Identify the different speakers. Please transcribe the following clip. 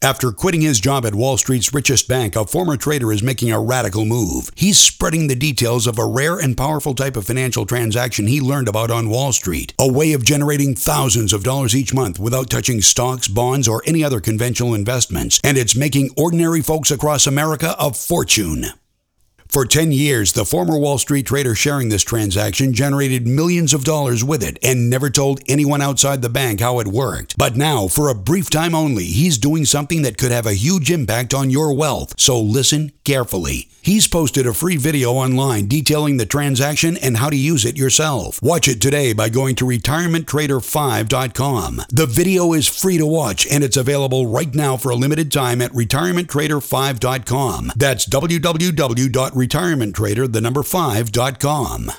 Speaker 1: After quitting his job at Wall Street's richest bank, a former trader is making a radical move. He's spreading the details of a rare and powerful type of financial transaction he learned about on Wall Street. A way of generating thousands of dollars each month without touching stocks, bonds, or any other conventional investments. And it's making ordinary folks across America a fortune. For 10 years, the former Wall Street trader sharing this transaction generated millions of dollars with it and never told anyone outside the bank how it worked. But now, for a brief time only, he's doing something that could have a huge impact on your wealth. So listen carefully. He's posted a free video online detailing the transaction and how to use it yourself. Watch it today by going to retirementtrader5.com. The video is free to watch and it's available right now for a limited time at retirementtrader5.com. That's www.retirementtrader5.com.